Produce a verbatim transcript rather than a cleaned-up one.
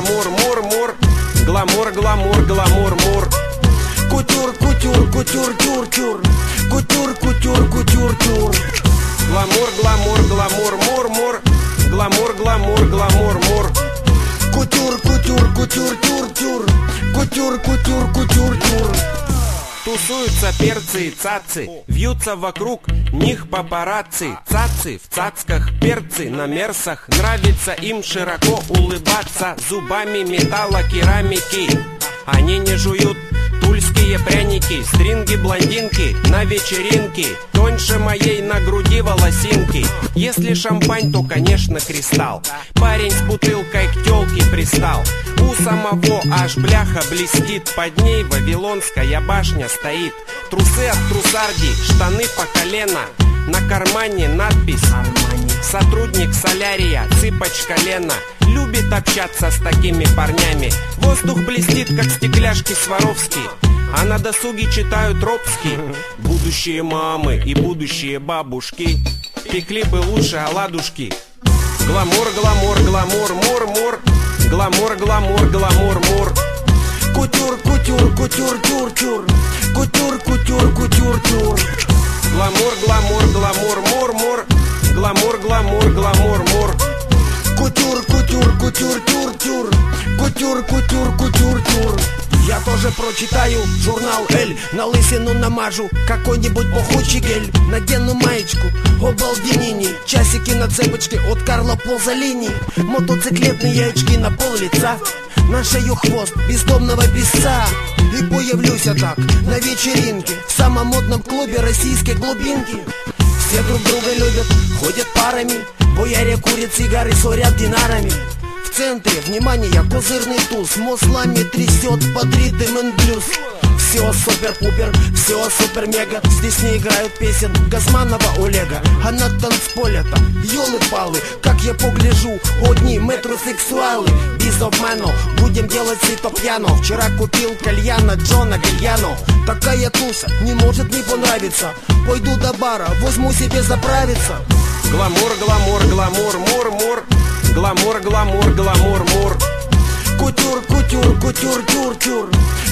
гламур, мур, мур. Гламур, гламур, гламур, мур. Кутюр, кутюр, кутюр, тюр, тюр. Кутюр, кутюр, кутюр, тюр. Гламур, гламур, гламур, мур, мур. Гламур, гламур, гламур, мур. Кутюр, кутюр, кутюр, тюр, тюр. Кутюр, кутюр, кутюр, тюр. Тусуются перцы и цацы, вьются вокруг них папарацци. Цацы в цацках, перцы на мерсах. Нравится им широко улыбаться зубами металлокерамики. Они не жуют тульские пряники, стринги блондинки на вечеринке тоньше моей на груди волосинки. Если шампань, то, конечно, кристалл. Парень с бутылкой к тёлке пристал. У самого аж бляха блестит. Под ней Вавилонская башня стоит. Трусы от трусарди, штаны по колено. На кармане надпись «Сотрудник солярия, цыпочка Лена». Любит общаться с такими парнями. Воздух блестит, как стекляшки Сваровски. А на досуге читают Робский. Будущие мамы и будущие бабушки пекли бы лучше оладушки. Гламур, гламур, гламур, мур, мур. Гламур, гламур, гламур, мур. Кутюр, кутюр, кутюр, тюр, тюр. Кутюр, кутюр, кутюр, тюр. Гламур, гламур, гламур, мур, мур. Гламур, гламур, гламур, мур. Кутюр, кутюр, кутюр, тюр, тюр. Кутюр, кутюр, кутюр, тюр. Я тоже прочитаю журнал «Эль». На лысину намажу какой-нибудь пахучий гель. Надену маечку обалденини. Часики на цепочке от Карла Ползолини. Мотоциклетные очки на пол лица. На шею хвост бездомного песца. И появлюсь я так на вечеринке в самом модном клубе российской глубинки. Все друг друга любят, ходят парами. Бояре курят сигары, сорят динарами. В центре внимания козырный туз. Мослами трясет под ритм and блюз. Все супер-пупер, все супер-мега. Здесь не играют песен Газманова Олега. А на танцполе-то, ёлы-палы, как я погляжу, одни метросексуалы. Без обману, будем делать сито пьяно. Вчера купил кальяна Джона Гальяно. Такая туса не может не понравиться. Пойду до бара, возьму себе заправиться. Гламур, гламур, гламур, мур, мур. Гламур, гламур, гламур, мур. Кутюр, кутюр, кутюр, тюр, тюр.